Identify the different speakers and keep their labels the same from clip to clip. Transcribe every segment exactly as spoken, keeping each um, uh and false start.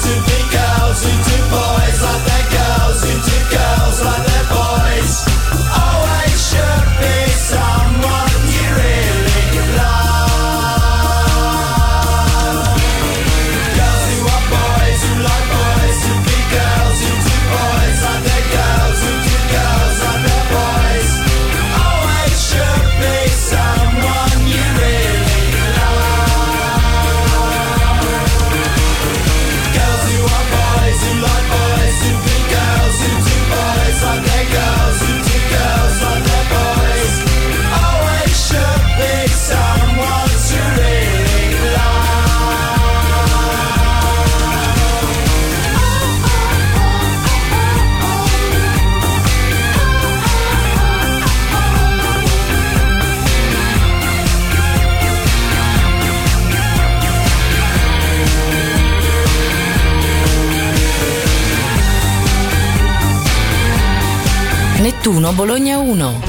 Speaker 1: Nettuno Bologna uno.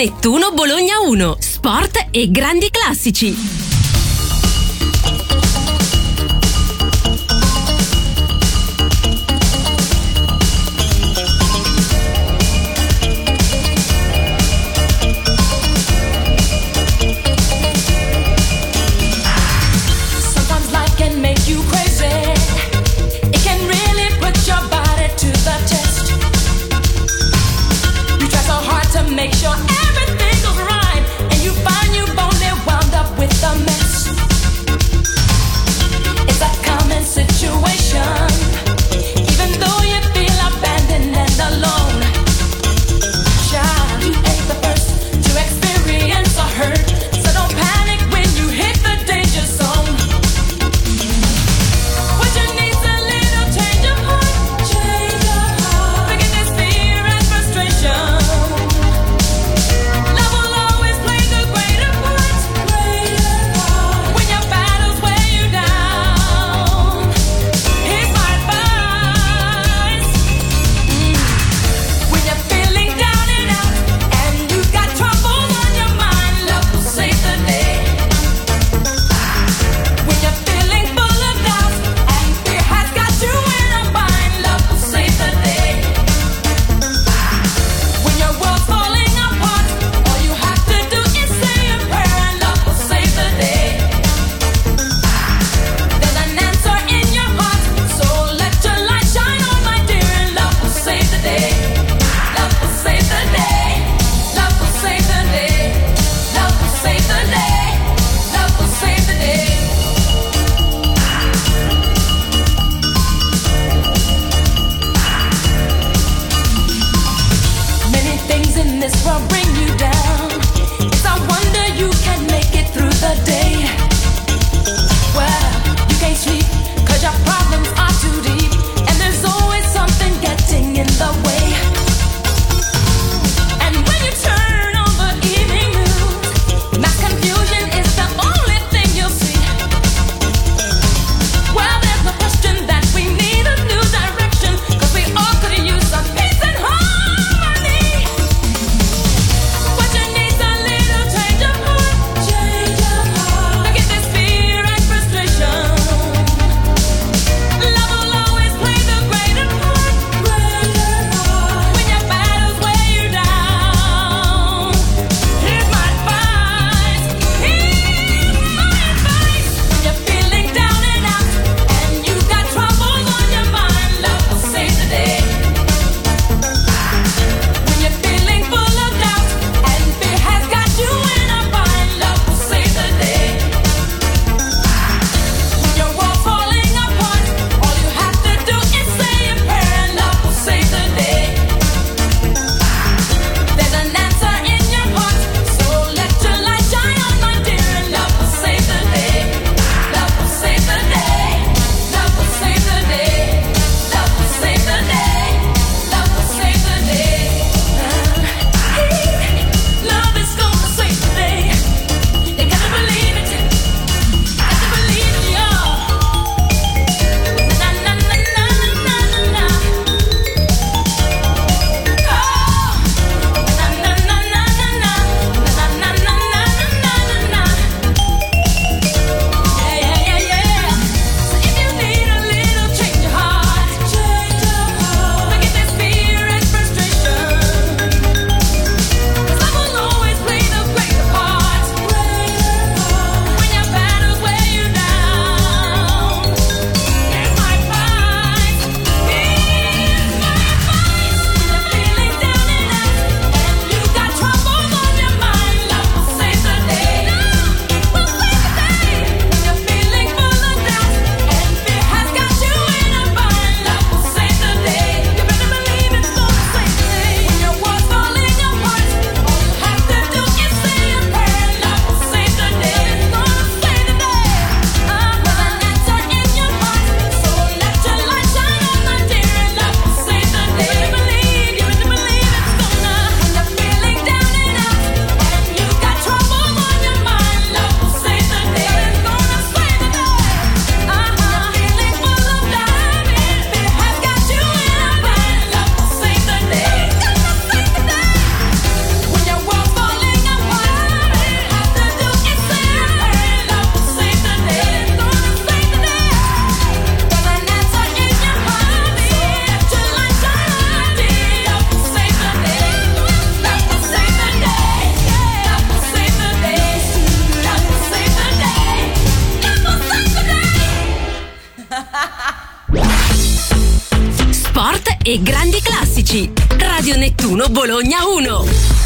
Speaker 1: Nettuno Bologna uno, sport e grandi classici.
Speaker 2: Make sure everything goes right, and you find you've only wound up with the
Speaker 1: e grandi classici. Radio Nettuno Bologna uno.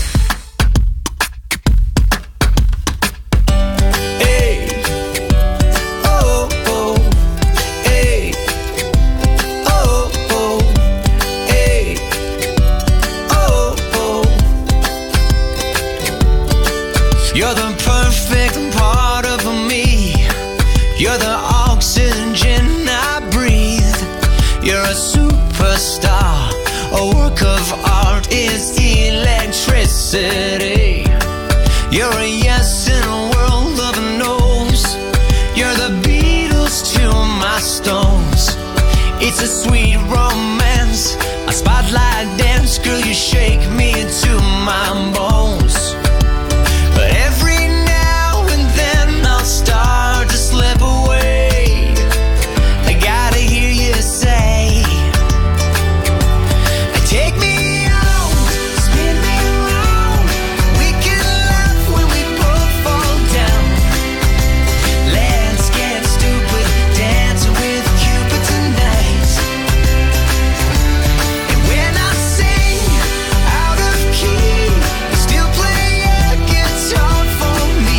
Speaker 2: You're the perfect part of me. You're the oxygen I breathe. You're a superstar. A work of art is electricity. You're a yes in a world of no's. You're the Beatles to my Stones. It's a sweet romance, a spotlight dance. Girl, you shake me to my bones. But every now and then I'll start to slip away. I gotta hear you say, take me out, spin me around. We can laugh when we both fall down. Let's get stupid, dancing with Cupid tonight. And when I sing out of key, you still play a guitar for me.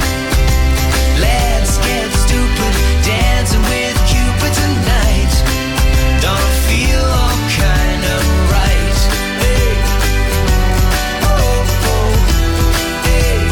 Speaker 2: Let's get stupid, dancing with Cupid tonight. Don't feel all kind of right. Hey. Oh, oh, hey.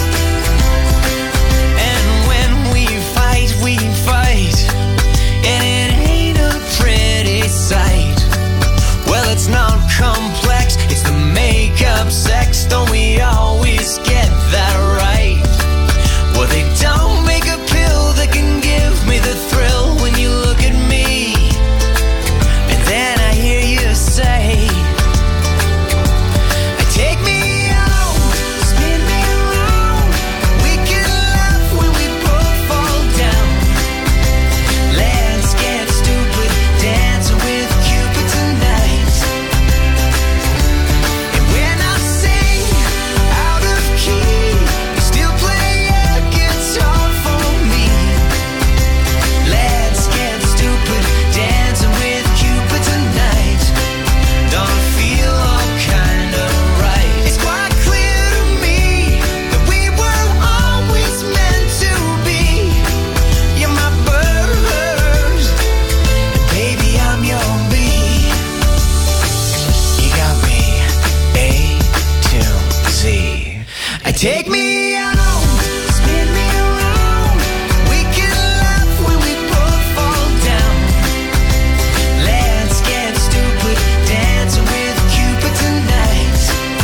Speaker 2: And when we fight, we fight, and it ain't a pretty sight. Well, it's not complex, it's the makeup sex. Don't we always get that right? Well, they don't make a pill that can give me the thrill when you look at me. And then I hear you say, take me out, spin me around. We can laugh when we both fall down. Let's get stupid, dancing with Cupid tonight. And when I sing out of key, you still play a guitar for me. Let's get stupid, dancing with Cupid tonight. Don't feel all kind of right. It's quite clear to me that we were always meant to be. You're my bird, and baby I'm your bee. You got me A to Z. I take me out, spin me around. We can laugh when we both fall down. Let's get stupid, dancing with Cupid tonight.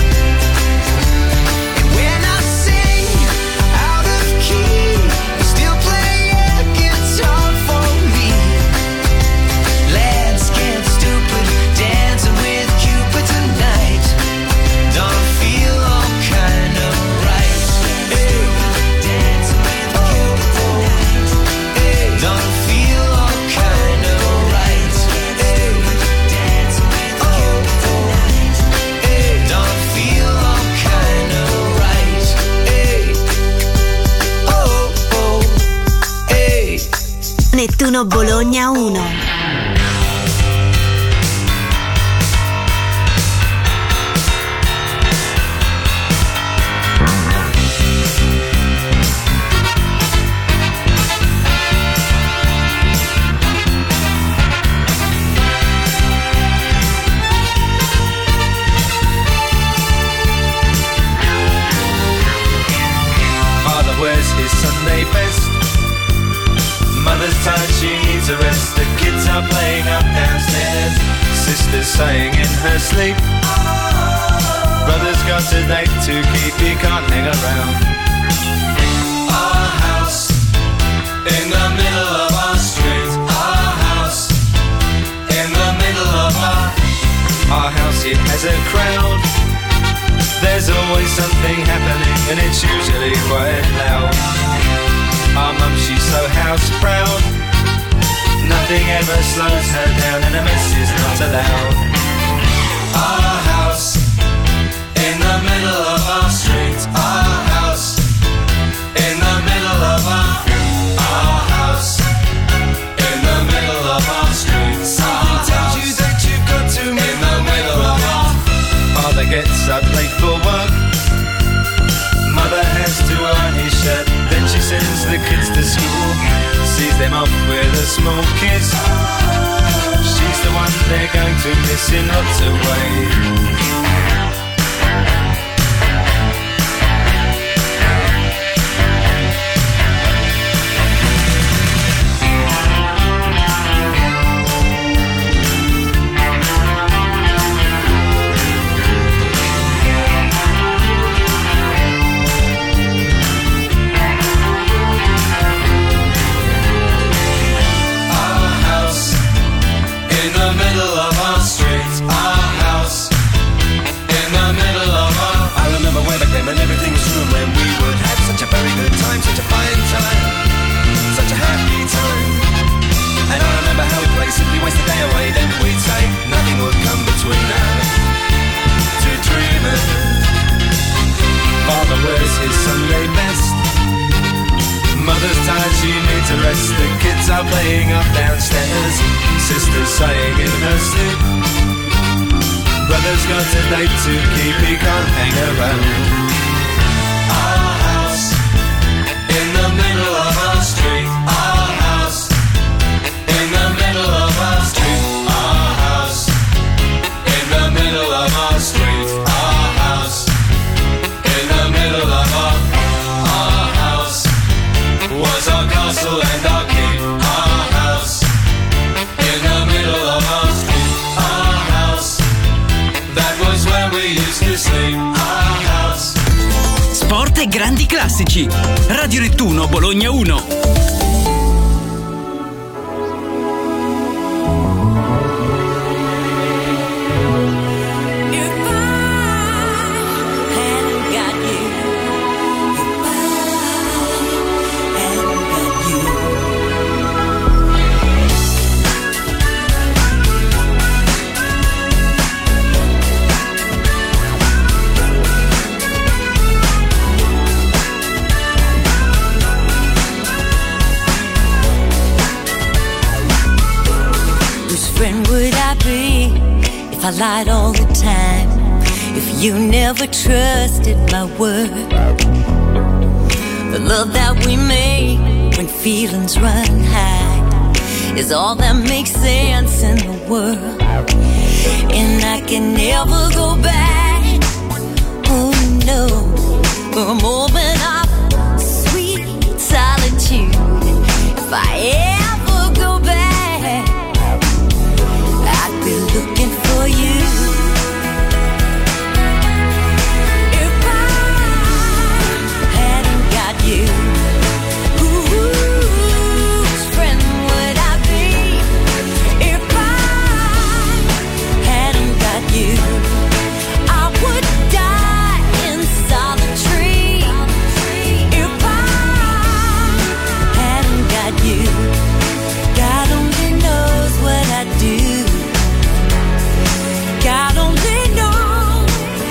Speaker 2: And when I sing out of key, you still play a guitar for me. Let's get stupid, dancing with Cupid tonight. Don't feel all kind of right. Hey. Dancing with Cupid tonight. Hey. Don't feel all kind of right. Hey. Dancing with Cupid tonight. Hey. Don't feel all kind of right. Hey. Oh, oh, hey.
Speaker 3: Nettuno Bologna uno.
Speaker 4: Father wears his Sunday best. Mother's tired, she needs a rest. The kids are playing up downstairs. Sister's sighing in her sleep. Brother's got a date to keep, he can't hang around. Our house in the middle of our street. Our house in the middle of our Our house, it has a crowd. There's always something happening and it's usually quite loud. Our mum, she's so house proud. Nothing ever slows her down and a mess is not allowed. Our house in the middle of our street. Our house in the middle of our Our house in the middle of our street. Something tells you that you've got to in the gets up late for work. Mother has to iron his shirt, then she sends the kids to school, sees them off with a small kiss. She's the one they're going to miss in lots of ways.
Speaker 2: And everything was true when we would have such a very good time, such a fine time, such a happy time. And I remember how we'd play, simply waste the day away. Then we'd say nothing would come between us, two dreamers.
Speaker 4: Father wears his Sunday best, mother's tired, she needs a rest. The kids are playing up downstairs, sister's sighing in her sleep. Brother's got a date to keep, he can't hang around.
Speaker 2: Our house in the middle of our street. Our house in the middle of our street. Our house in the middle of our street. Our house in the middle of our. Our house was our castle and our keep. Our house in the middle of our street. Our house, that was where we used to sleep. Our house.
Speaker 5: Sport e grandi classici. Radio Nettuno Bologna uno.
Speaker 6: I lied all the time, if you never trusted my word. The love that we make when feelings run high is all that makes sense in the world. And I can never go back, oh no, for a moment of sweet solitude. If I ever go back, I'd be looking for you. If I hadn't got you, whose friend would I be? If I hadn't got you, I would die in solitary. If I hadn't got you, God only knows what I'd do. God only knows.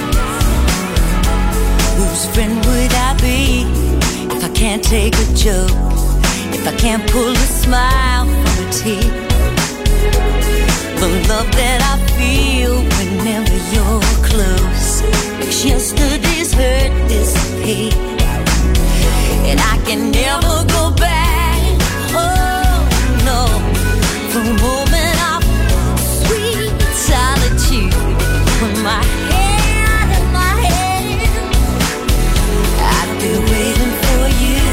Speaker 6: Whose friend would I be if I can't take a joke, if I can't pull a smile from a tear? The love that I feel whenever you're close makes yesterday's hurt disappear. And I can never go back, oh no, for a moment of sweet solitude. With my hand in my hand, I'd be waiting for you.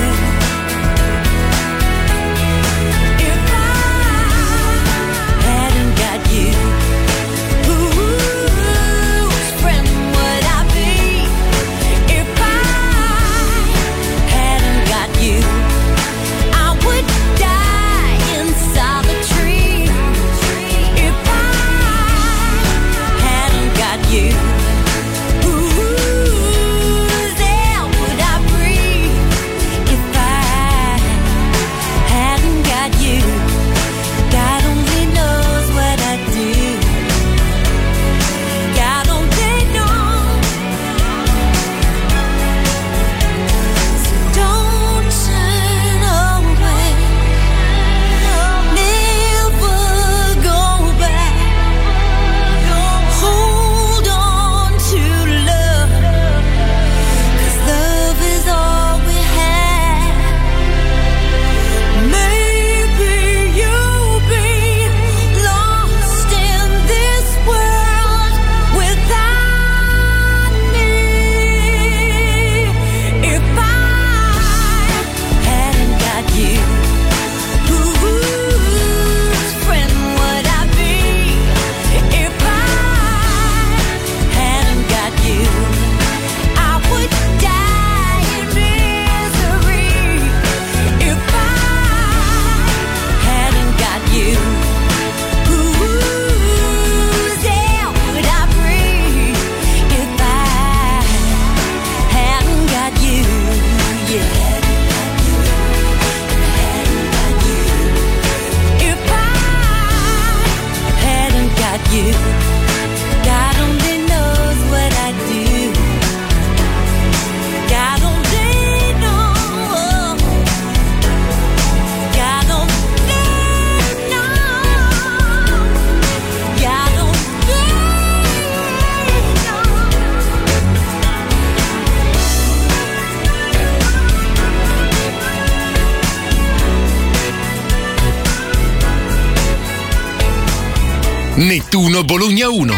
Speaker 6: If I hadn't got you, whose friend
Speaker 7: Nettuno Bologna uno.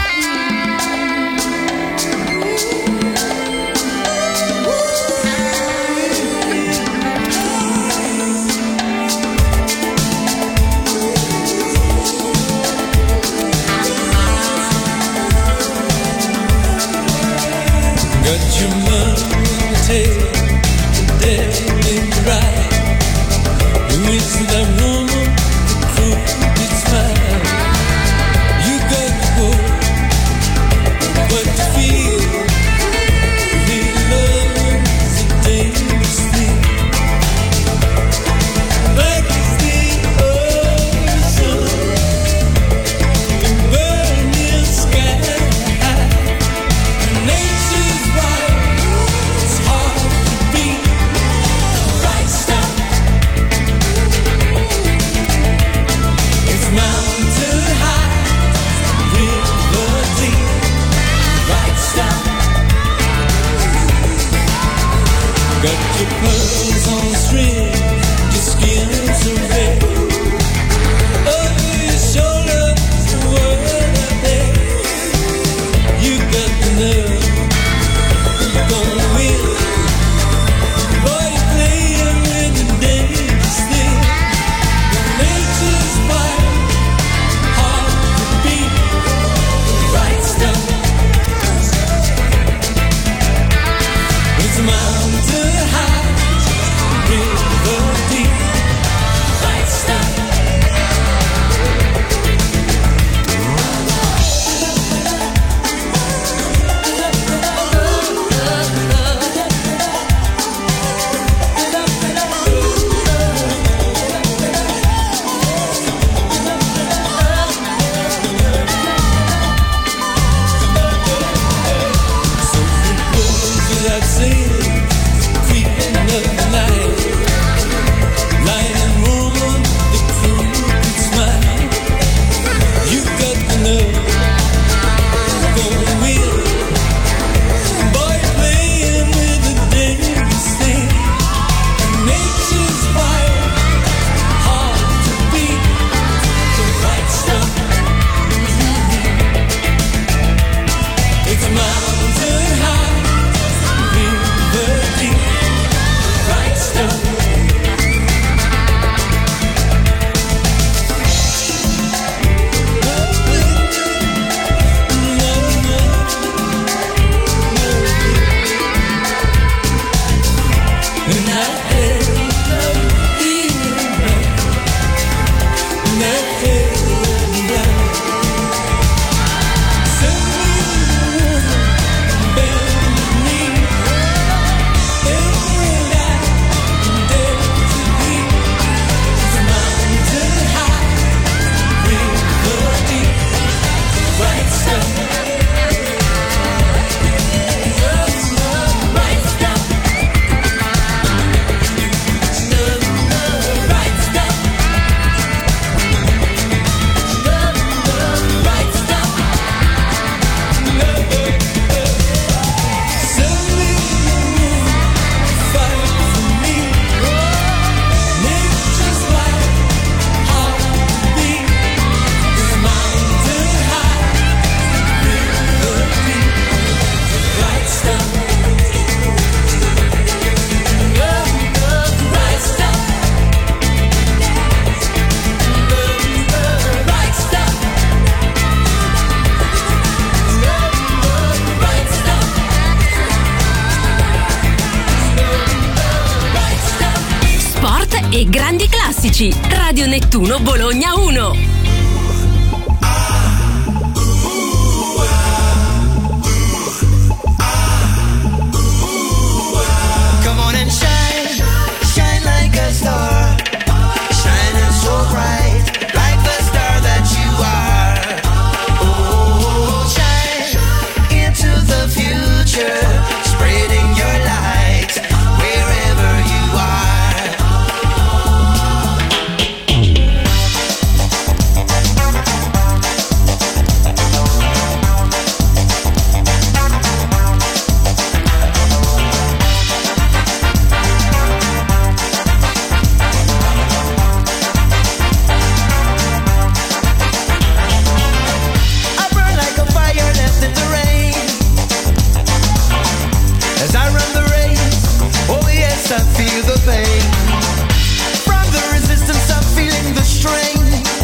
Speaker 8: Got your money, dancing right. Who is that woman? The crooked smile. You got to go, what you feel. Real love is a dangerous thing. Like the ocean, the burning sky. Nature's right, it's hard to beat the right stuff. It's mountain high, river deep, right stuff. Got your pearls on string, your skin's so red. Over your shoulders, the world out there. You got the nerve. Gonna win. Boy, you're playing with the dangerous thing. Nature's fire, hard to beat, right stuff. It's mountain high, river deep, right stuff. Without saying, creeping up the night, lying woman, the crooked smile. You got the nerve, going weird. Boy, playing with the dangerous thing. Nature's fire, hard to beat, the right stuff. It's mountain high, river deep, right stuff. And I had feeling right, and I had right. Suddenly, bend me. Every night, dare to be. It's mountain high, river deep, right stuff. Right stuff. Right stuff. Right stuff. Suddenly, fight for me. Nature's light, hard to beat. It's mountain high, river deep, right stuff. Right stuff. Right stuff. Right stuff. Right stuff.
Speaker 1: Sport e grandi classici. Radio Nettuno Bologna uno.
Speaker 2: Come on and shine, shine like a star, shining so bright, like the star that you are. Oh, shine into the future, spreading your light wherever you are. I feel the pain. From the resistance, I'm feeling the strain.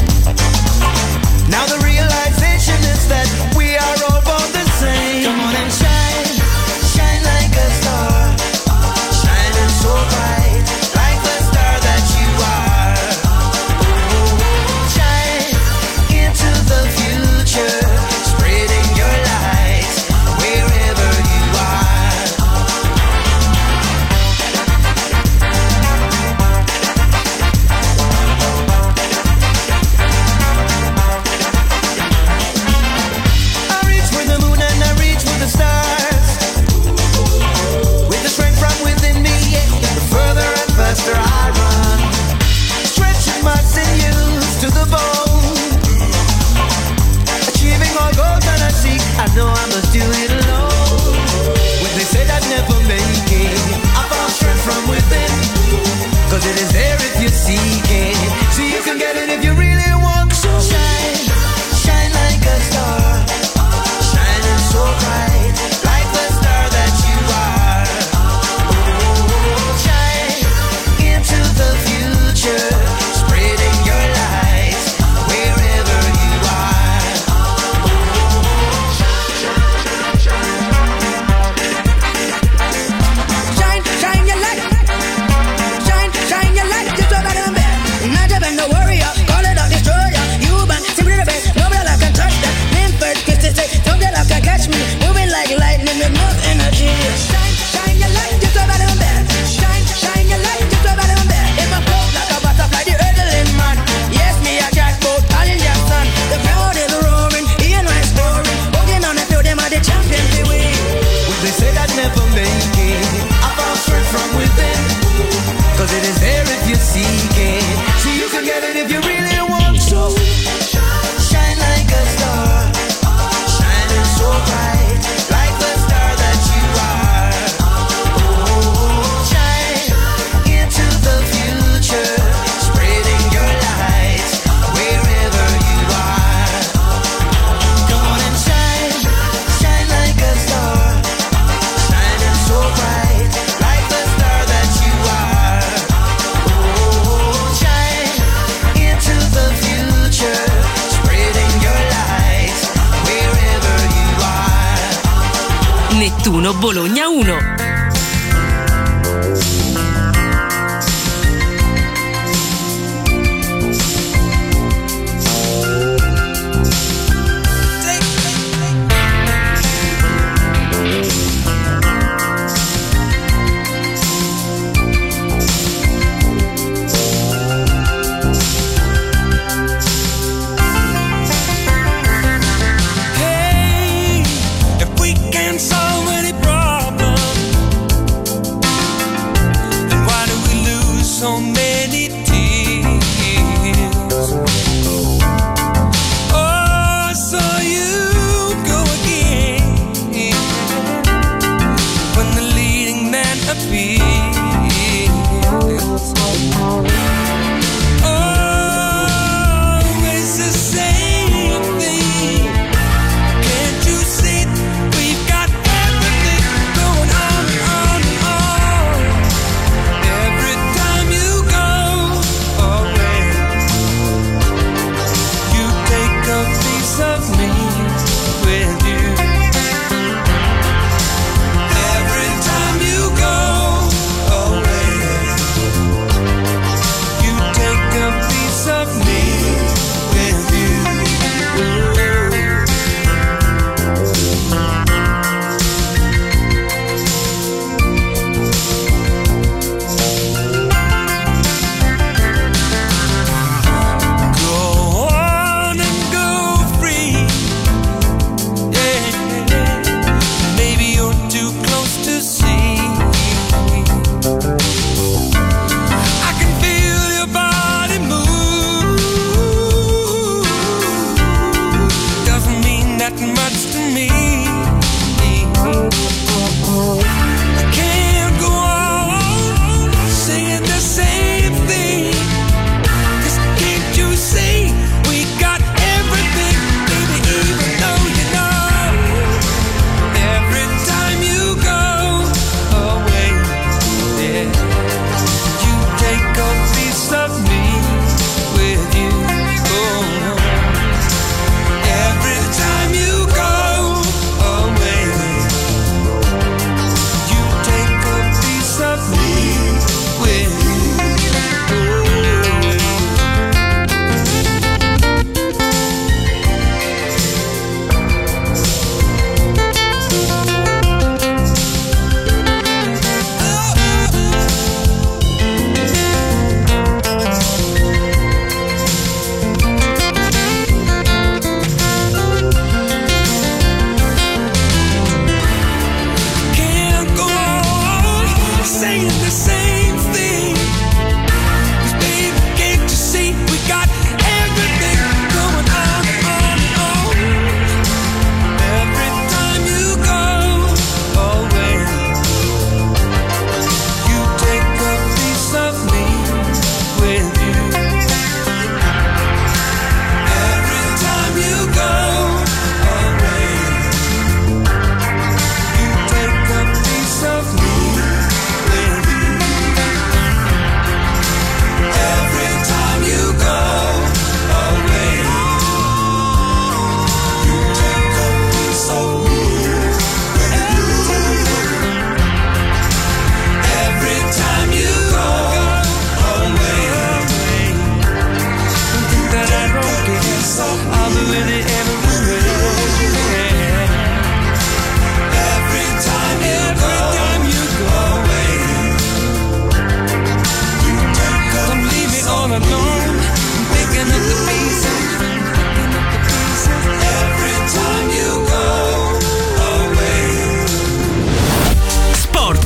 Speaker 2: Now the realization is that we are all born the same. Come on and shine, shine like a star, shining so bright, like the star that you are. Shine into the future, spreading your light wherever you are. I reach for the moon and I reach for the stars. With the strength from within me, the further and faster I run. Stretching my sinews to the bone. Achieving all goals that I seek, I know I must do it alone. When they said I'd never make it, I found strength from within. Cause it is there if you seek it. So you can get it if you really want to. Shine, shine like a star, shining so bright, like the star that you are. Shine into the future, spreading your light wherever you are.
Speaker 7: Shine, shine your light. Shine, shine your light. Just over them there. Not even no warrior. Call it out, destroyer. Human, simply the best. Nobody like can touch that. Limford, kiss to say. Nobody like can catch me. Moving like lightning with enough energy. Shine, shine your light. Just over them there. Shine, shine your light. Just over them there. In my flow like a butterfly, the hurdling man. Yes, me a jackpot, all in your son. The crowd is roaring. Hear my story. Holding on to them are the champions they win.
Speaker 2: When they said I'd never make it, I found strength from within. Cause it is there if you seek it. So you can get it if you really want to. Shine like a star, shining so bright, like the star that you are. Shine into the future, spreading your light wherever you are. Come on and shine, shine like a star, shining so bright, like the star that you are. Shine into the future, spreading your light wherever you are.
Speaker 1: Nettuno Bologna uno.
Speaker 8: Hey, if we can solve any problem,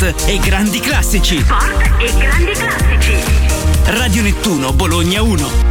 Speaker 5: Sport e grandi classici.
Speaker 1: Sport e grandi classici.
Speaker 5: Radio Nettuno Bologna uno.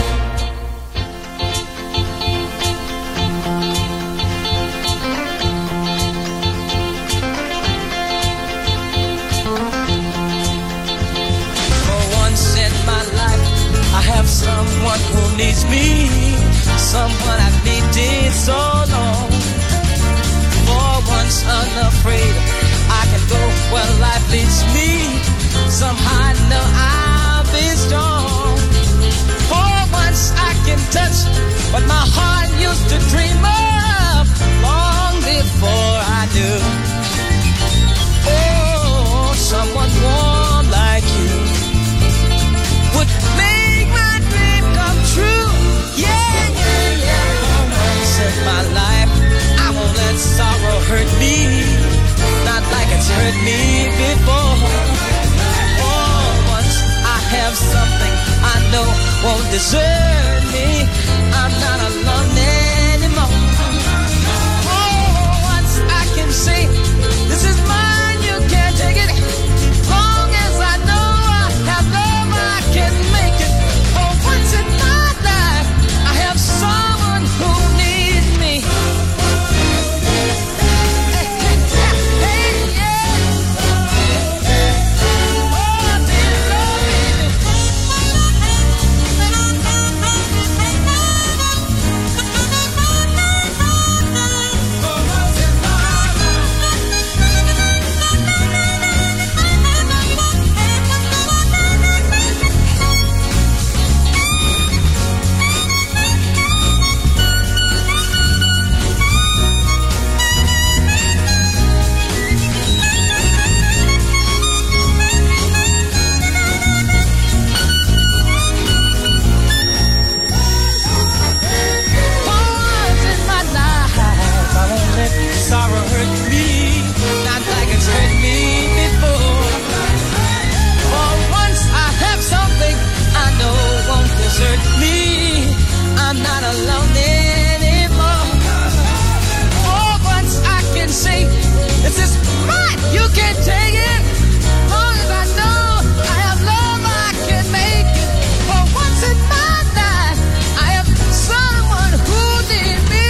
Speaker 9: Someone who needs me, someone I've needed so long. For once unafraid, I can go where life leads me. Somehow I know I'll be strong. For once I can touch what my heart used to dream of long before I knew. Oh, someone warm like you would make my dream come true. Yeah, yeah, yeah. For once in my life, I won't let sorrow hurt me, not like it's hurt me before. For once I have something I know won't desert me. I'm not alone anymore. For once I can say, this is mine, you can't take it. Long as I know I have love, I can make it. For once in my life, I have someone who needs me. Hey, hey, hey, yeah. Oh, dear Lord, sorrow hurt me, not like it's hurt me before. For once I have something I know won't desert me. I'm not alone anymore. For once I can say, this is mine, you can't take it. Long as I know I have love, I can make it. For once in my life, I have someone who needs me.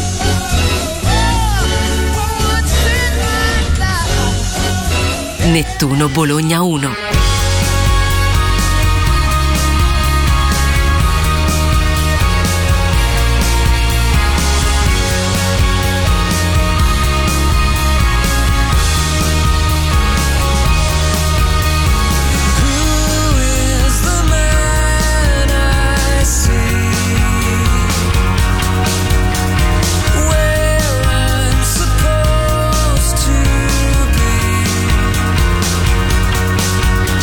Speaker 1: Nettuno Bologna uno.
Speaker 9: Supposed to be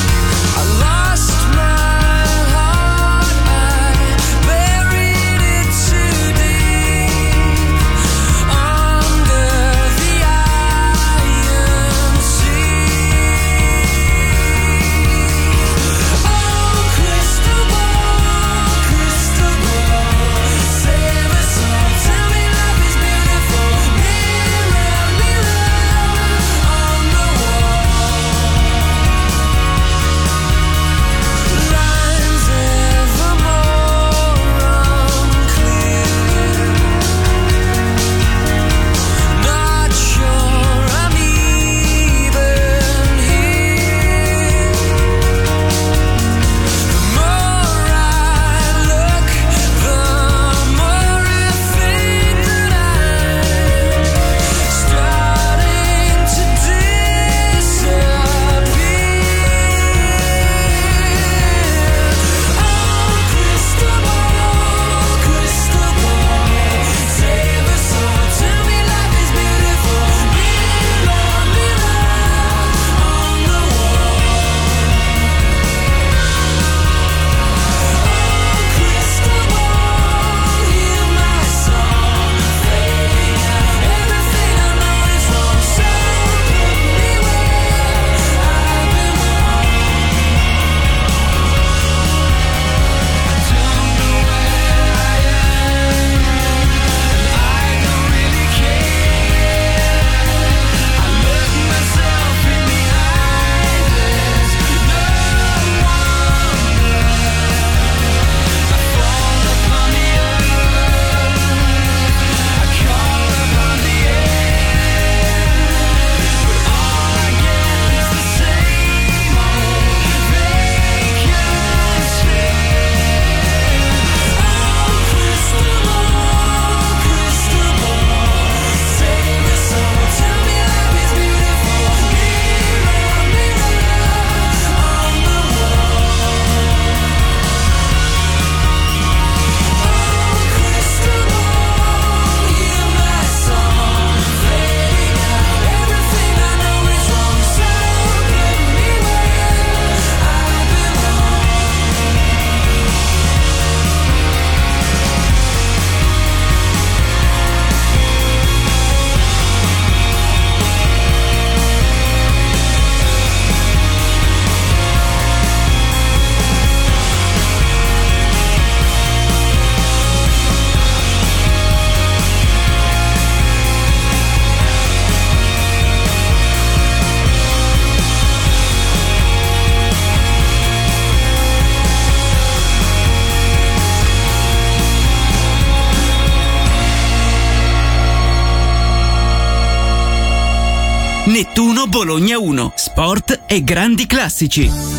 Speaker 5: Nettuno Bologna uno. Sport e grandi classici.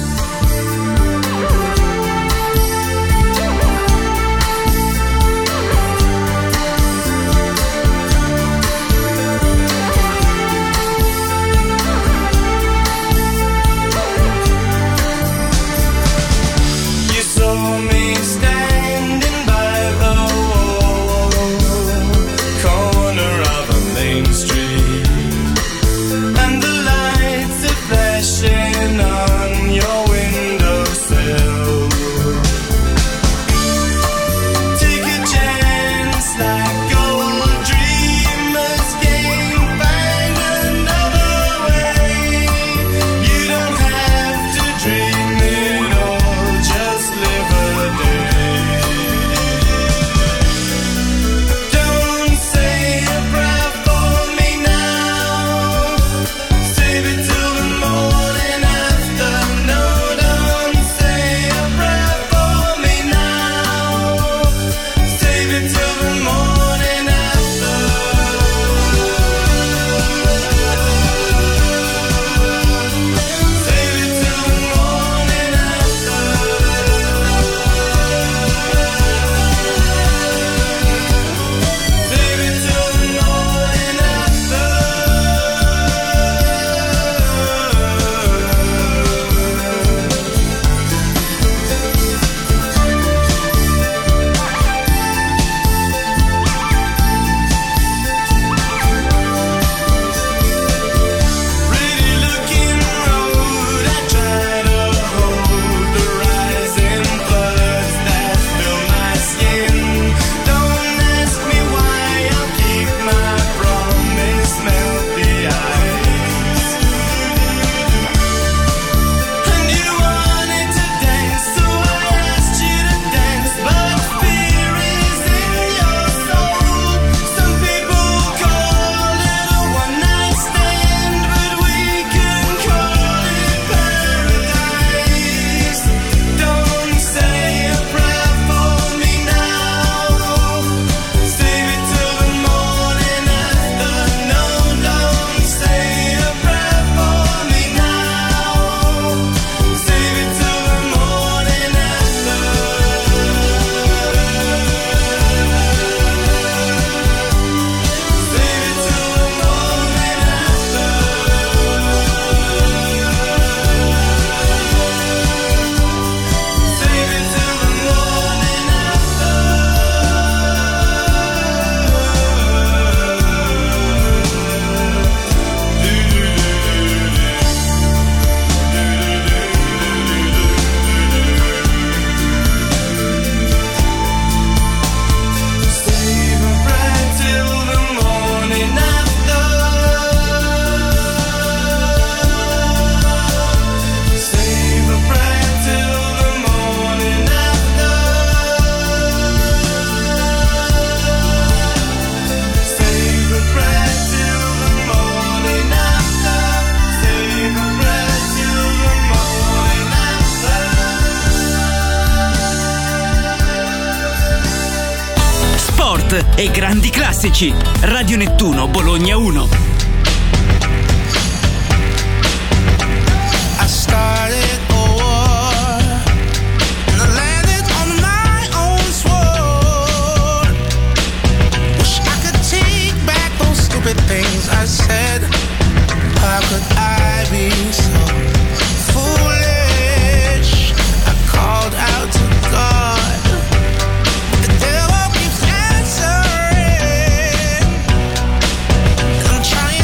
Speaker 4: On your
Speaker 5: e grandi classici. Radio Nettuno Bologna uno.
Speaker 10: I started a war and I landed on my own sword. Wish I could take back those stupid things I said. How could I be so foolish? I called out to God. The devil keeps answering. I'm trying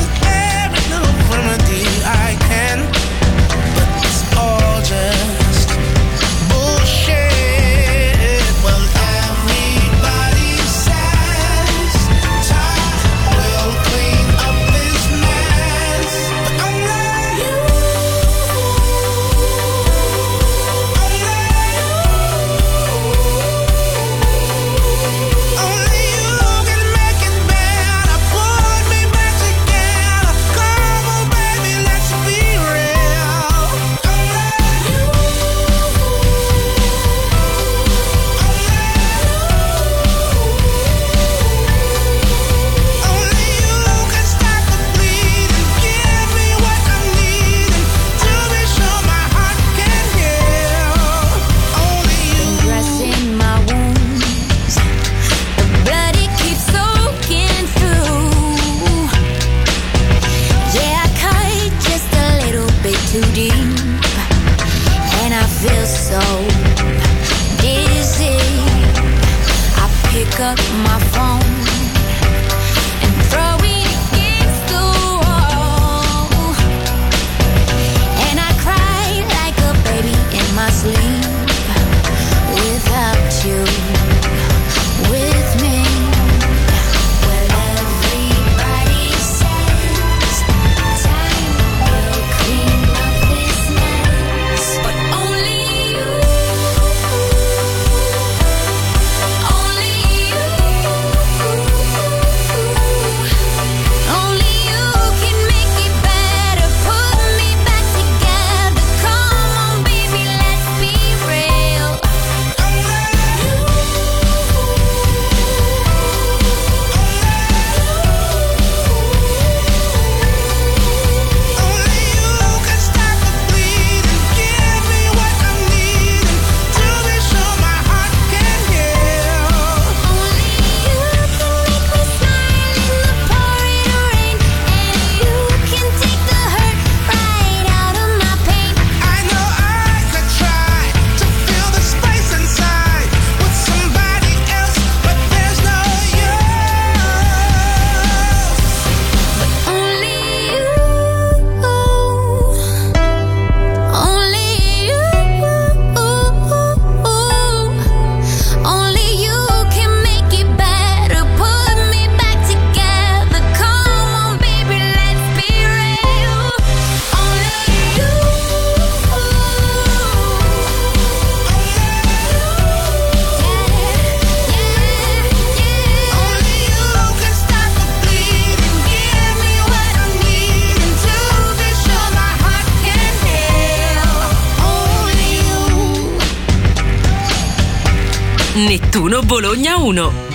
Speaker 1: Nettuno Bologna uno.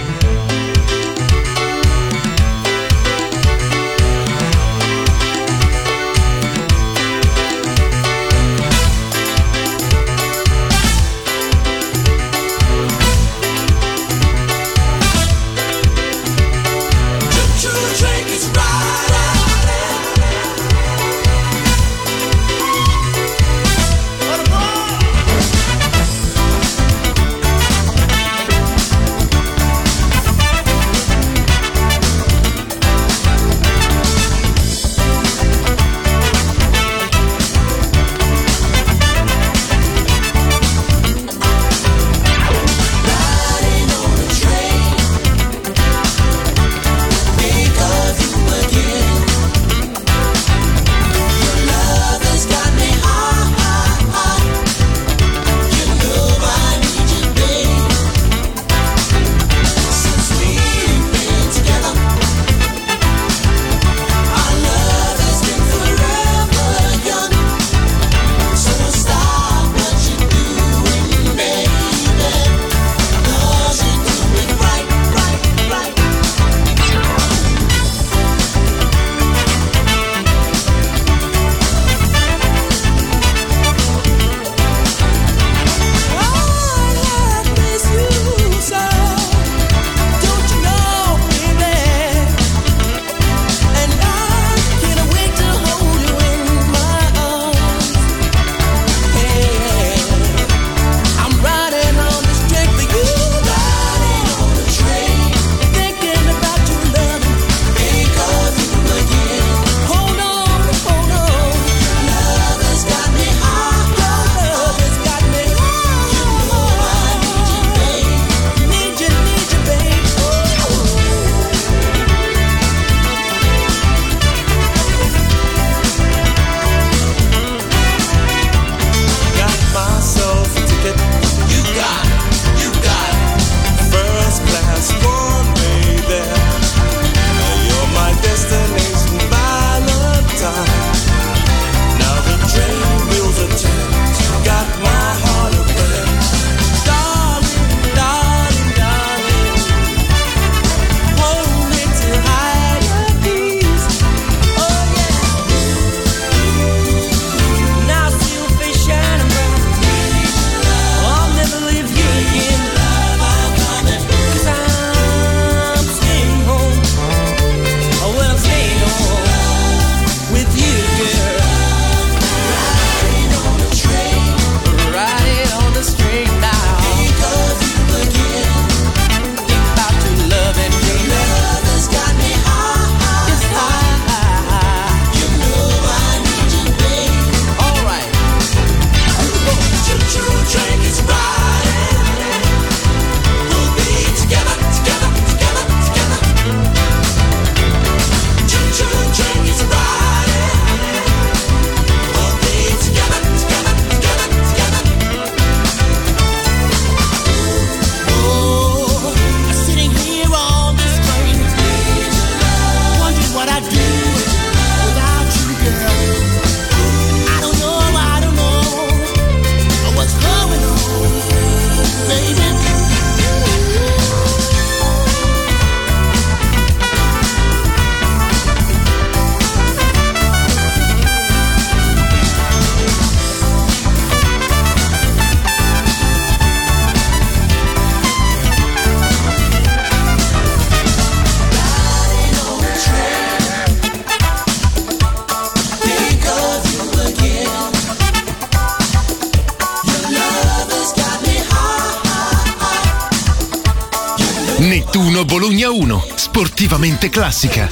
Speaker 11: Nettuno Bologna uno, sportivamente classica.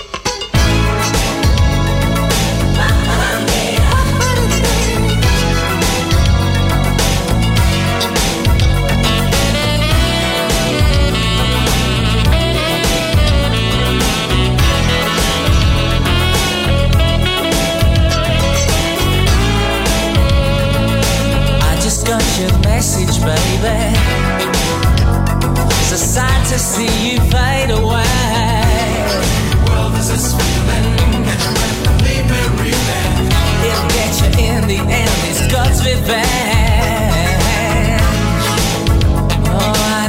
Speaker 9: I just got your message, baby. It's a sight to see you fade away. The world is a swimming, get your breath and leave me reeling. It'll get you in the end, it's God's revenge. Oh, I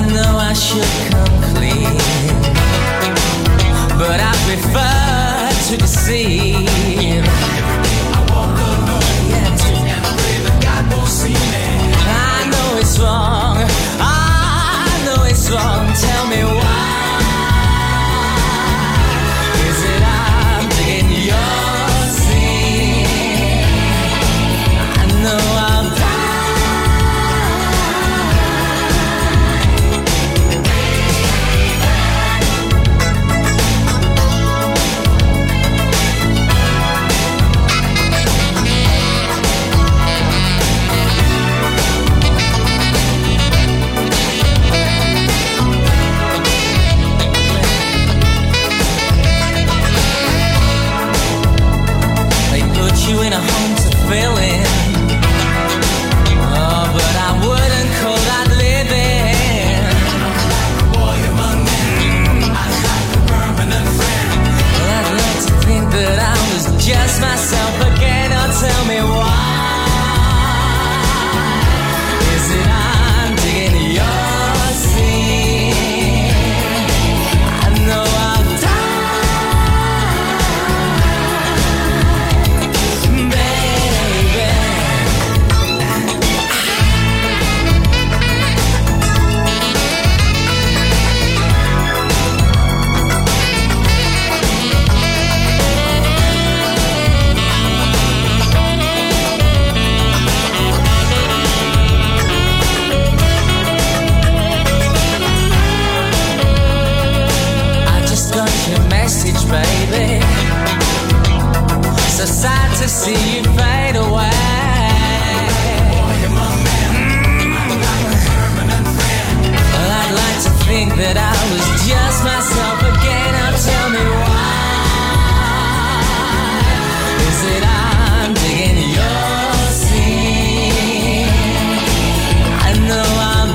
Speaker 9: you in a home to fill in. Oh, but I wouldn't call that living. Boy among men, I'd like a permanent friend. Well, I'd like to think that I was just myself again. Oh, tell me why. Is it I'm digging your scene? I know I'll baby, so sad to see you fade away. Boy among men, I'm like a permanent friend. Well, I'd like to think that I was just myself again. Now tell me why. Is it I'm digging your scene? I know I'm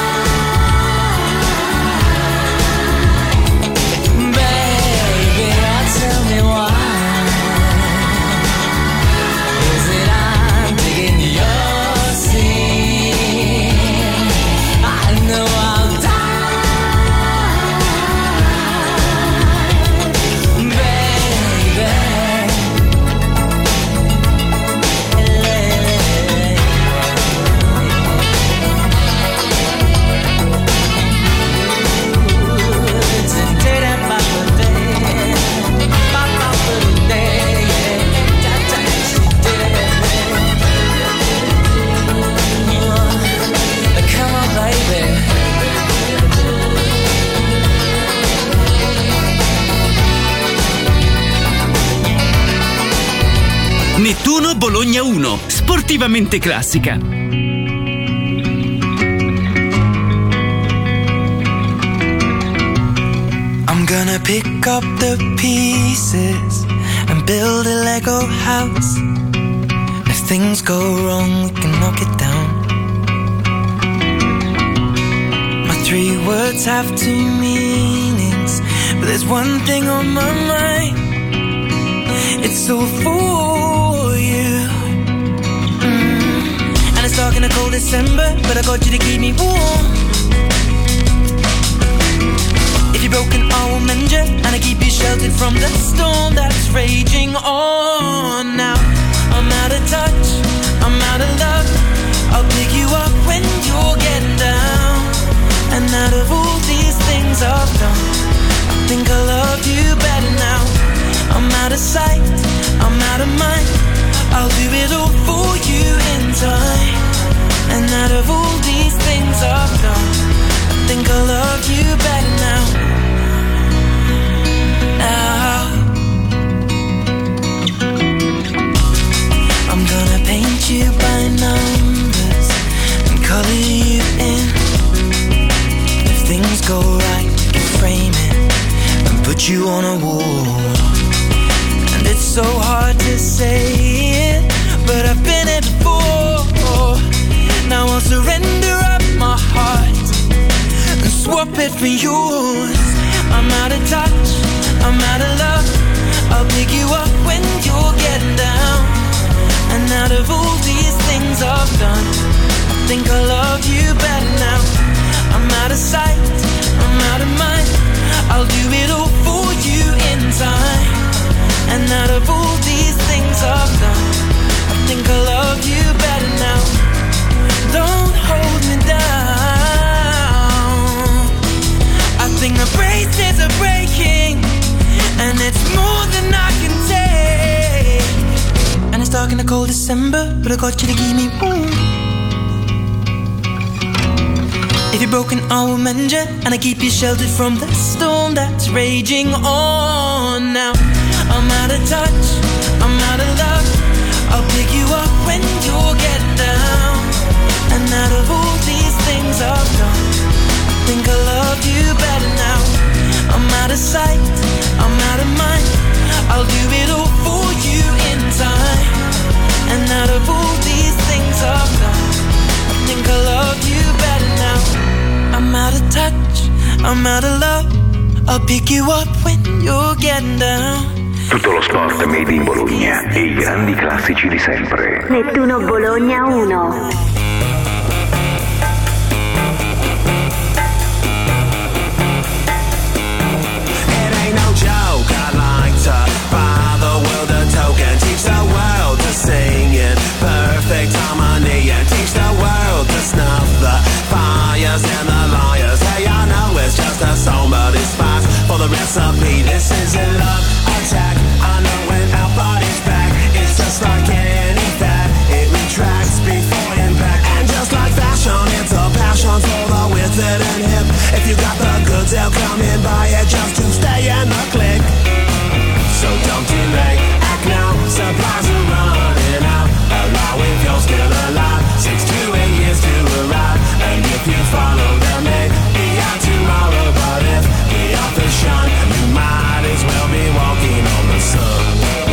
Speaker 9: tell me why. Is it I'm digging your scene? I know I'll die, baby. Come on, baby.
Speaker 5: Nettuno Bologna uno, sportivamente classica.
Speaker 12: I'm gonna pick up the pieces and build a Lego house. If things go wrong, we can knock it down. My three words have two meanings, but there's one thing on my mind. It's all for you. Mm. And it's dark in a cold December, but I got you to keep me warm. If you're broken, I will mend you, and I keep you sheltered from the storm that's raging on. Now I'm out of touch, I'm out of love. I'll pick you up when you're getting down. And out of all these things I've done, I think I love you better now. I'm out of sight, I'm out of mind. I'll do it all for you in time. And out of all these things I've done, I think I love you better now. Now I'm gonna paint you by numbers and color you in. If things go right, we can frame it and put you on a wall. And it's so hard to say it, but I've been it before. Now I'll surrender up my heart and swap it for yours. I'm out of touch, I'm out of love. I'll pick you up when you're getting down. And out of all these things I've done, I think I love you better now. I'm out of sight, I'm out of mind. I'll do it all for you in time. And out of all these things I've done, I think I love you better now. Don't hold me down. I think the braces are breaking, and it's more than I can take. And it's dark in the cold December, but I got you to keep me warm. If you're broken, I will mend you, and I keep you sheltered from the storm that's raging on. Now I'm out of touch, I'm out of love. I'll pick you up when you're getting down. And out of all these things I've done, I think I love you better now. I'm out of sight, I'm out of mind. I'll do it all for you in time. I'm out of love. I'll pick you up when you're getting down.
Speaker 13: Tutto lo sport made in Bologna e i grandi classici di sempre.
Speaker 3: Nettuno Bologna uno.
Speaker 14: Buy the world a token, teach the world to sing in perfect harmony, and teach the world to snuff the fires and the liars. Hey, I know it's just a song, but it's fast for the recipe. This is a love attack. I know when our body's back, it's just like any fat. It retracts before impact, and just like fashion, it's a passion for the withered and hip. If you got the goods, they'll come and buy it just to stay in the clique. So don't delay, act now, supplies are running out. Allow if you're still alive, six to eight years to arrive. And if you follow them, may be out tomorrow. But if the authors shine, you might as well be walking on the sun.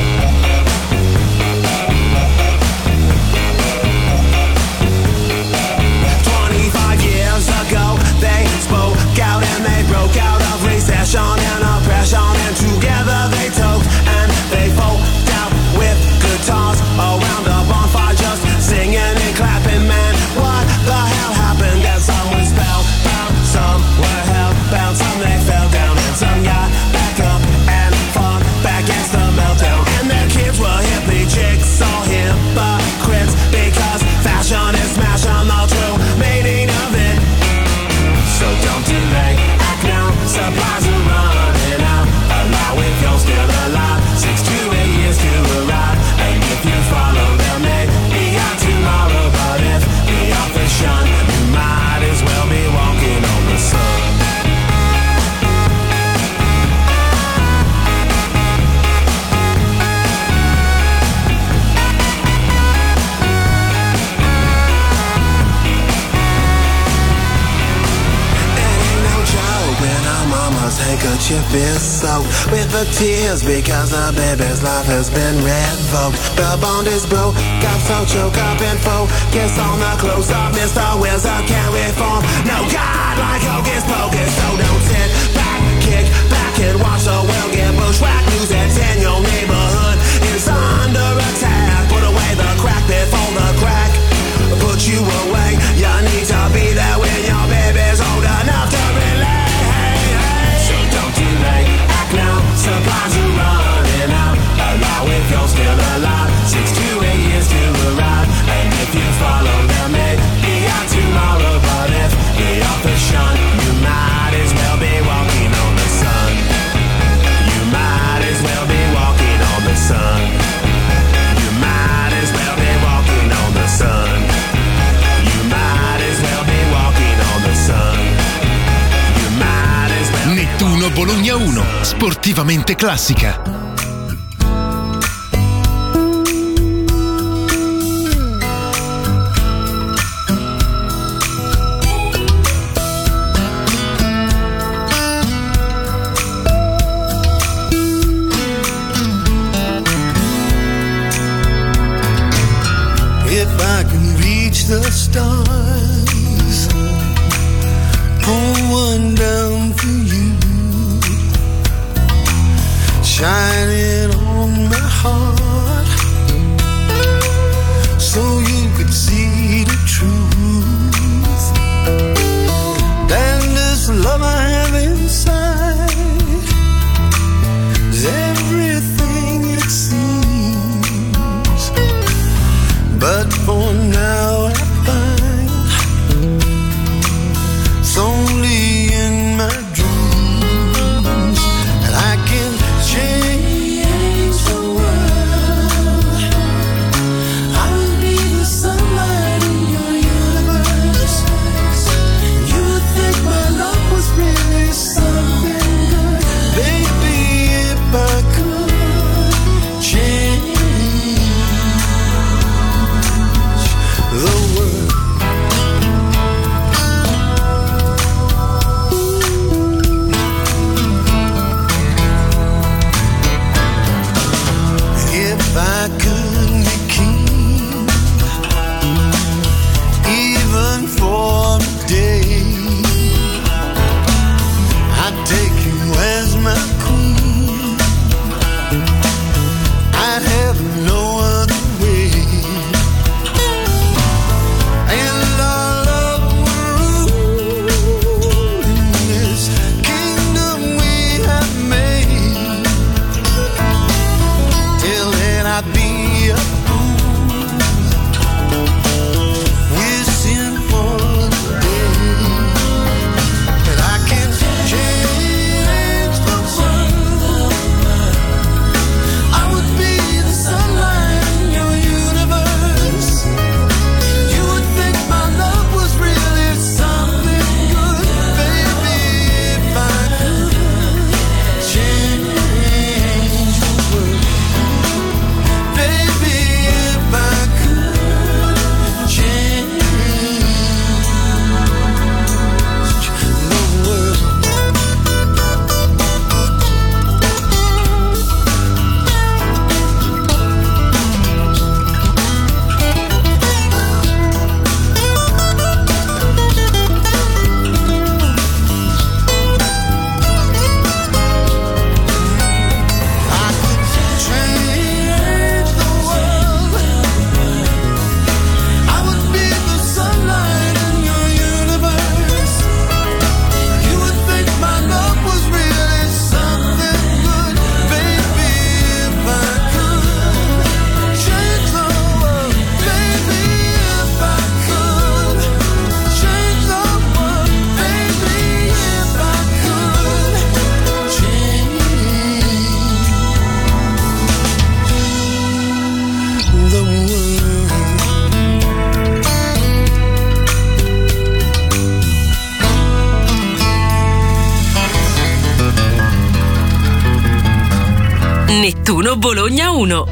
Speaker 14: Twenty-five years ago, they spoke out and they broke out of recession and oppression, and together they took and they folk out with guitars around a bonfire, just singing and clapping. Man, what the hell happened? That some was spellbound, some were hellbound, some they fell down, and some got back up and fought back against the meltdown. And their kids were hippie chicks, all hypocrites, because fashion is smashing the true meaning of it. So don't delay, act now, supplies are running out. Allow if you're still alive, six to eight years to arrive. And if you follow them, they be out tomorrow. But if the authors shine, you might as well be walking on the sun. Handkerchief is soaked with the tears because the baby's life has been revoked. The bond is broke, got so choked up and focus on the close up. Mister Wizard can't reform. No God like Hocus Pocus, so don't sit back, kick back and watch the world get bushwhacked. News that's in your neighborhood is under attack. Put away the crack before the crack put you away. You need to be there when your baby's old enough to relate. Act now, supplies are running out. Allow if you're still alive, six to eight years to arrive. And if you follow them, they be out tomorrow. But if the authors shine, you might as well be walking on the sun. You might as well be walking on the sun. You might as well be walking on the sun. You might as well be walking on the sun.
Speaker 11: Nettuno Bologna uno, sportivamente classica.
Speaker 15: If I can reach the stars, pull one down for you, shining on my heart, so you could see the truth. That this love I have inside is everything it seems. But for now I find it's only in my dreams that I can change the world. I'll be the sunlight in your universe. You would think my love was really something good. Baby, if I could change
Speaker 1: Nettuno Bologna uno.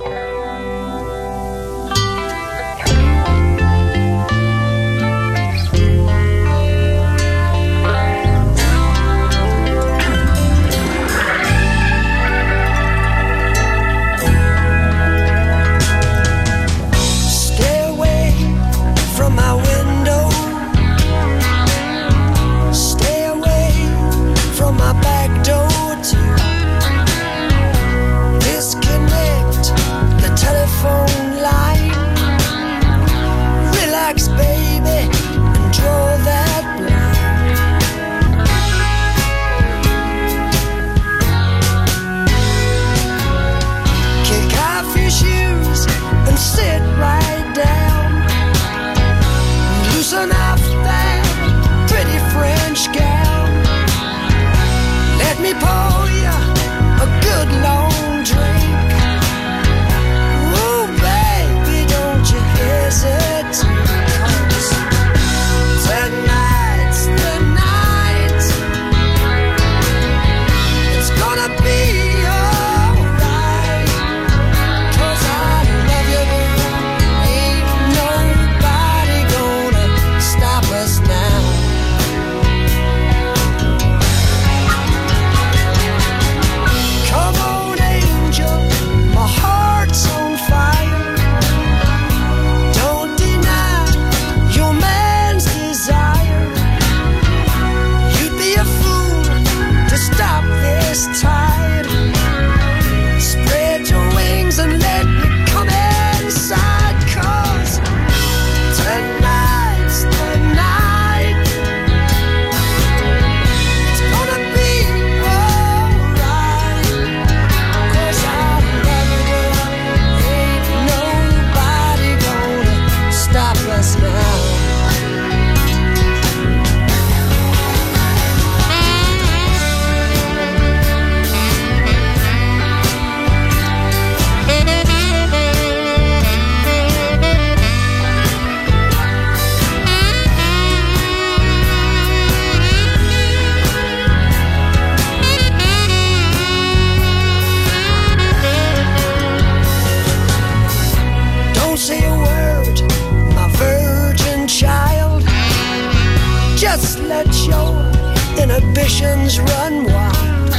Speaker 16: inhibitions run wild.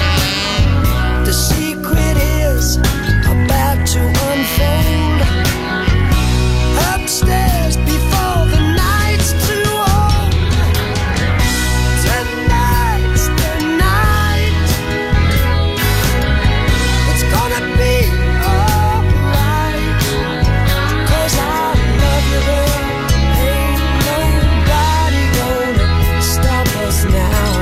Speaker 16: The secret is about to unfold. Upstairs before the night's too old. Tonight's the night. It's gonna be alright. 'Cause I love you, girl. Ain't nobody gonna stop us now.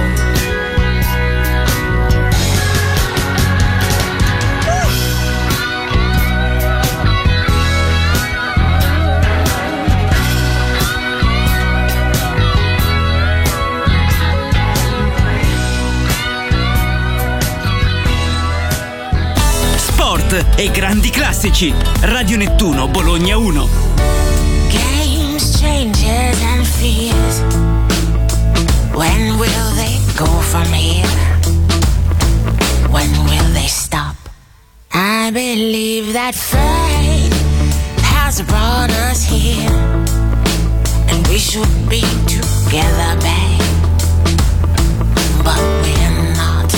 Speaker 5: Sport e grandi classici. Radio Nettuno Bologna uno.
Speaker 17: Games, changes and fears. When will they go from here? When will they stop? I believe that fate has brought us here, and we should be together, babe. But we're not.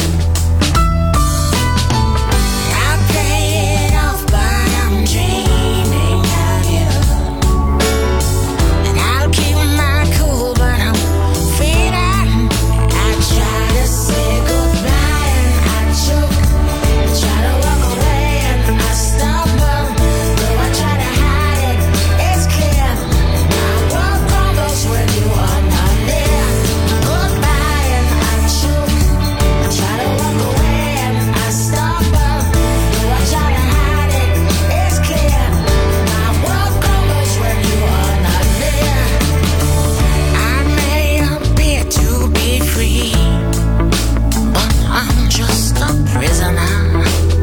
Speaker 17: I play it off, but I'm dreaming of you. And I'll keep my cool, but I'm feeling. I try to say goodbye and I choke. I try to walk away and I stumble. Though I try to hide it, it's clear. My world crumbles when you are not there. Goodbye and I choke. I try to walk away and I stumble. Though I try to hide it, it's clear. My world crumbles when you are not there. I may appear to be free, but I'm just a prisoner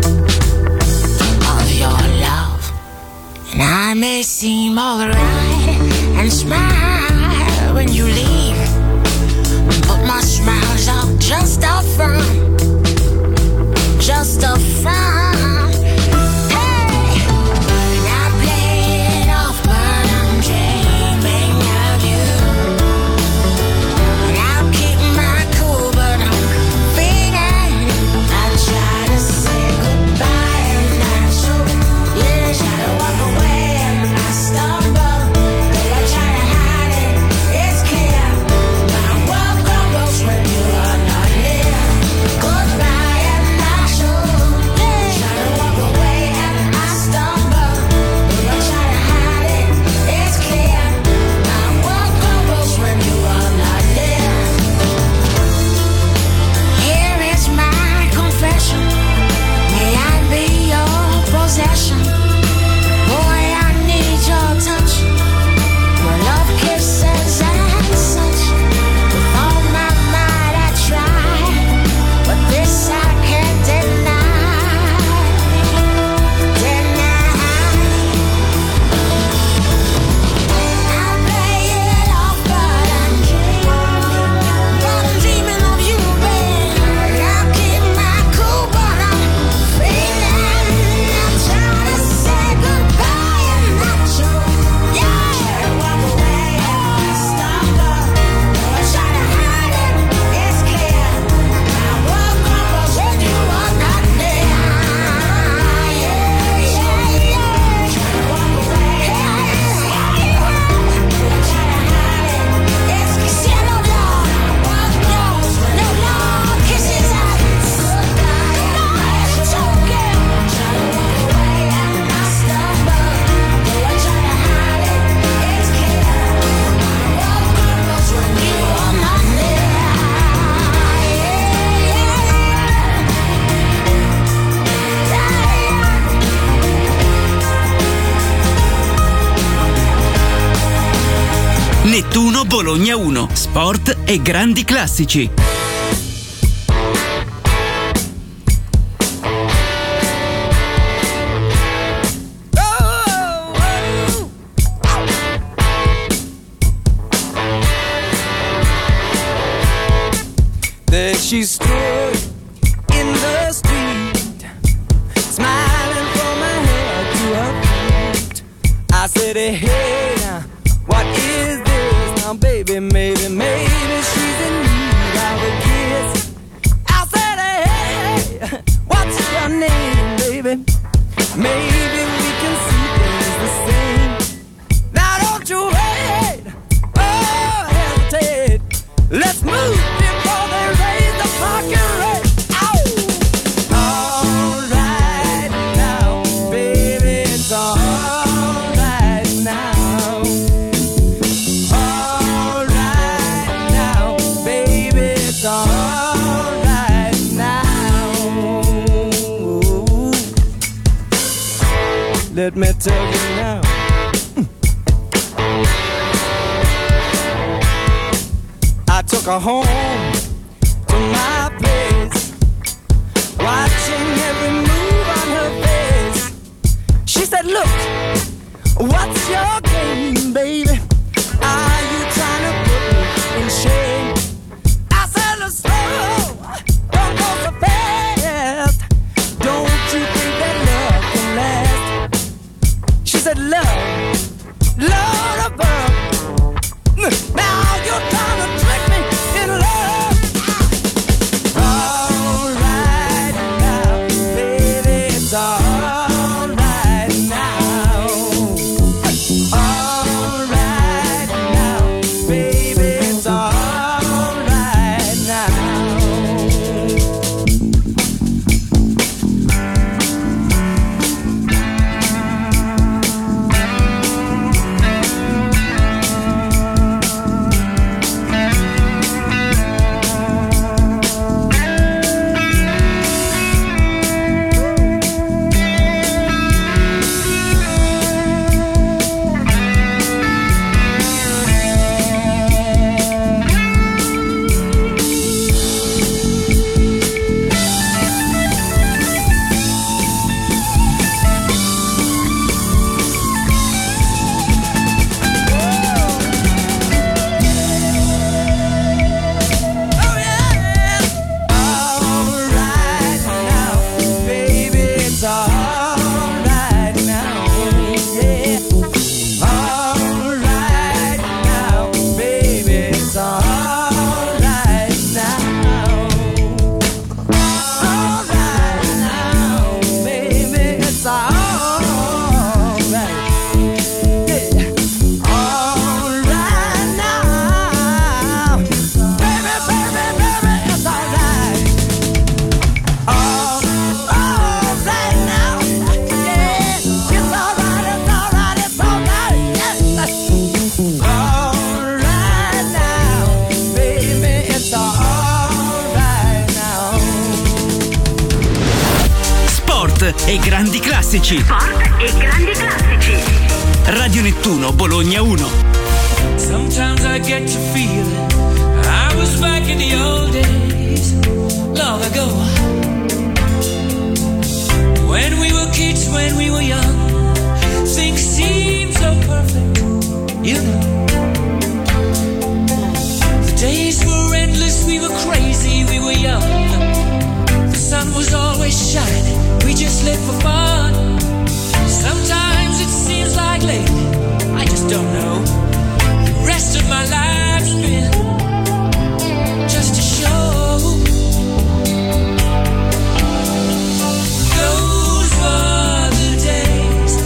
Speaker 17: of your love. And I may seem alright and smile when you leave, but my smiles are just a front, just a front.
Speaker 5: Nettuno Bologna uno. Sport e grandi classici.
Speaker 9: There she stood in the street, smiling from her head to her feet. I said, hey, now, what is this? Now, baby, maybe, maybe she's in need of a kiss. I said, hey, what's your name, baby? Maybe we can see things the same. Now, don't you wait, oh, hesitate. Let's move before they raise the parking rate. Ow! All right now, baby, it's all right now. All right now, baby, it's all right now. Let me tell you now. I took her home to my place, watching every move on her face. She said, look, what's your game, baby? Are you trying to put me in shame? I said, look, slow, don't go so fast. Don't you think that love can last? She said, love, love above. Now you're trying to trick me in love. All right now, baby, it's all right now. All right now, baby, it's all right now.
Speaker 5: E grandi classici.
Speaker 3: Sport e grandi classici.
Speaker 5: Radio Nettuno Bologna uno.
Speaker 8: Sometimes I get to feeling I was back in the old days, long ago, when we were kids, when we were young. Things seemed so perfect, you know. The days were endless, we were crazy, we were young. The sun was always shining, we just lived for fun. Sometimes it seems like lately, I just don't know. The rest of my life's been just a show. Those were the days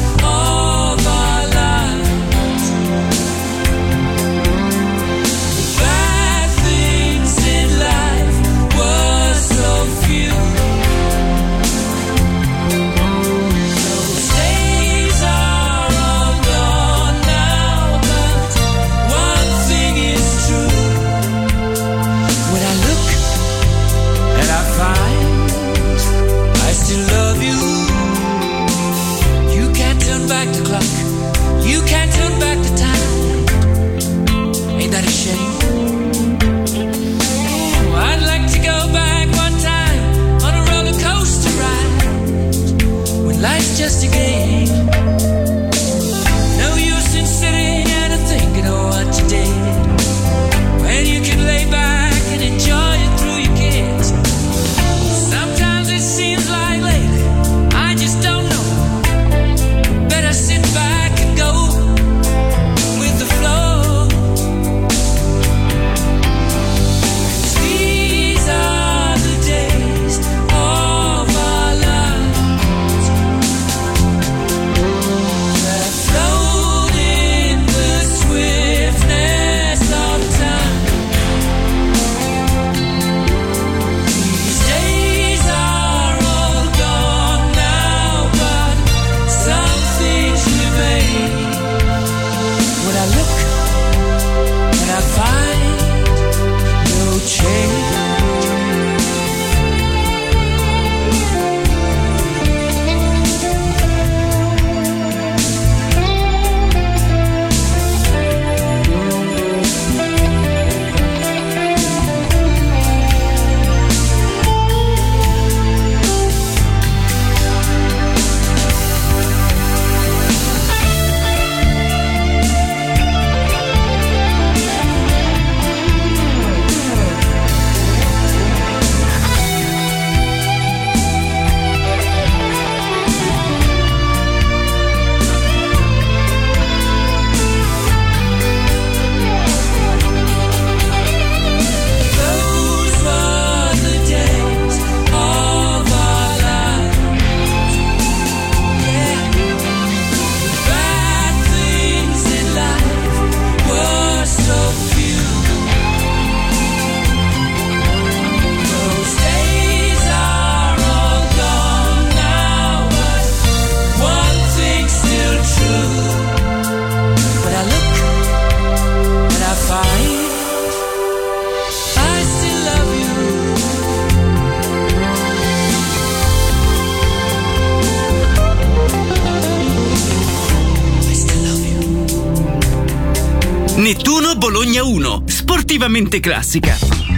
Speaker 5: Nettuno Bologna uno, sportivamente classica.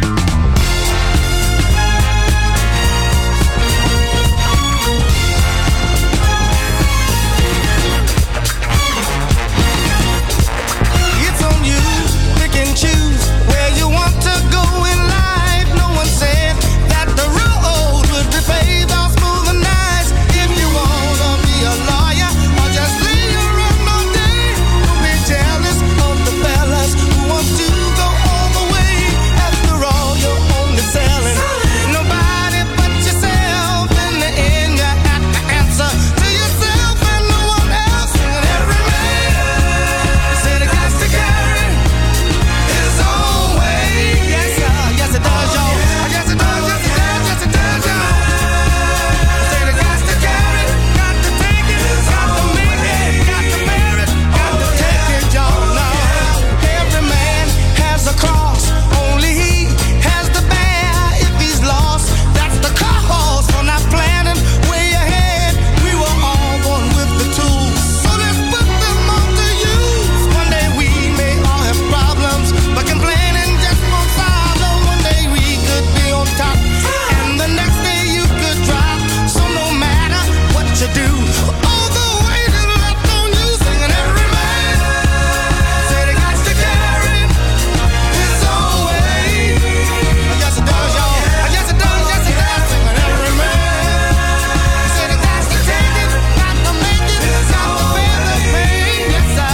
Speaker 10: It's on you, pick and choose where you want to go in life. No one said that the road would be paved all smooth and nice. If you wanna be a lawyer or just lay around all day, don't be jealous of the fellas who want to go all the way. After all, you're only selling nobody but yourself. In the end, you have to answer to yourself and no one else. And every man said it has to carry his own way. Yes, sir. Yes, it does, y'all. Yes, it does. Yes, it does. Yes, it does, y'all. Said it has to carry, got to take it, got to make it, got to bear it, got to take it, y'all. Now, every man has a cross, only he has to bear. If he's lost, that's the cause for not planning way ahead. We were all born with the tools, so let's put them all to use. One day we may all have problems, but complaining just won't solve. No, one day we could be on top, and the next day you could drop. So no matter what you do, all the weight is left on you. Singing every man said it got to carry his own way. Yes, it does, y'all. Yes, it does. Yes, it does. Singing every man said it got to take it, got to make it, got to bear the pain. Yes, sir.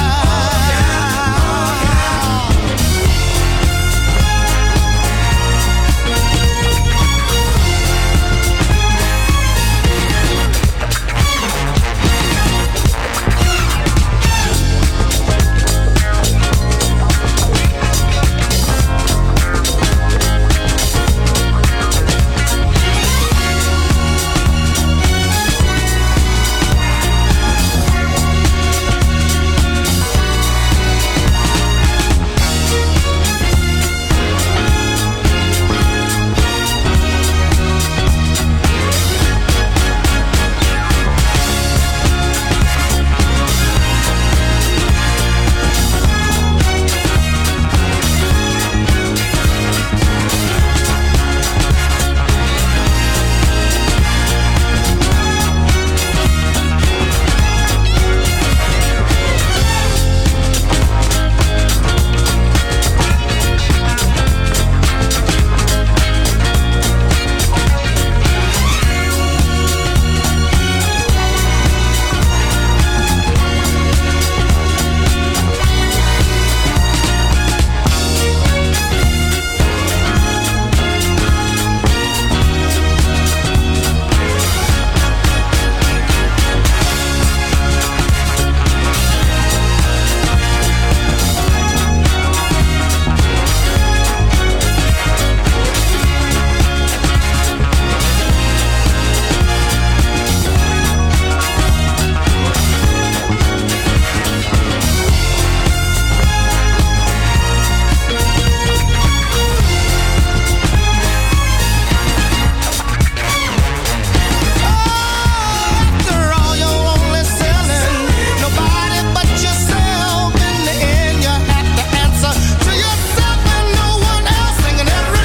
Speaker 10: After all, you're only selling nobody but yourself. In the end, you have to answer to yourself and no one else. Singing every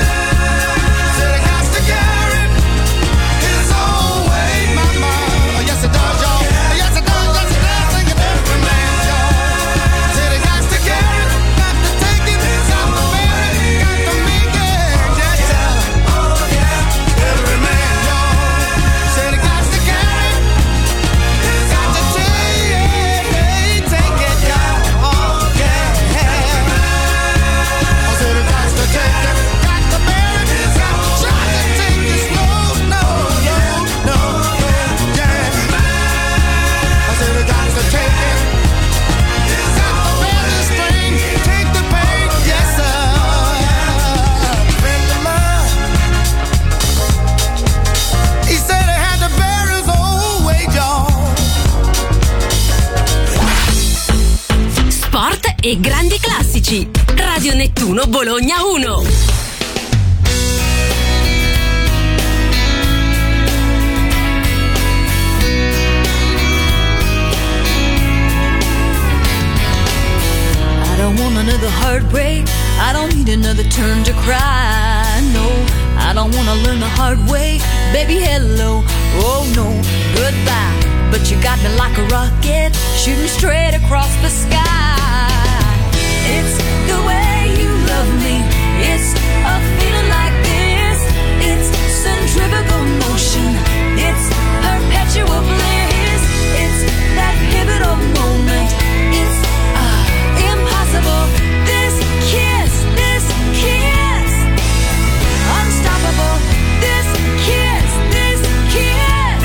Speaker 10: man said it got to carry his own way. Mama, oh, yes it does, y'all. Yes it does, yes it does. Singing every man, y'all. Said it got to carry, got to take it, got to bear it, got to make it. Yes, sir. Oh yeah, every man, y'all. Said it got to carry, got to take it, take it, y'all. Oh yeah. I said it got to take it, got to bear it, got to try to take it slow, no, no, no, no, yeah. I said it got to take it, got to bear the strain, take the pain, yes sir. Friend of mine, he said he had to bear his own weight, y'all.
Speaker 1: Sport e grandi classici. Radio Nettuno Bologna uno.
Speaker 6: I don't don't want another heartbreak. I don't need another turn to cry. No, I don't wanna learn the hard way. Baby, hello, oh no, goodbye. But you got me like a rocket, shooting straight across the sky. It's the way you love me. It's a feeling like this. It's centrifugal motion. It's perpetual bliss. It's that pivotal moment. It's uh, impossible. This kiss, this kiss, unstoppable. This kiss, this kiss.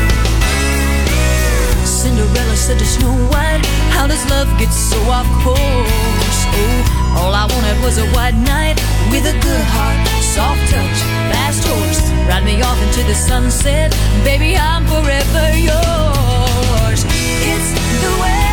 Speaker 6: Cinderella said to Snow White, how does love get so off course? Oh, all I wanted was a white knight with a good heart, soft touch, fast horse. Ride me off into the sunset, baby, I'm forever yours. It's the way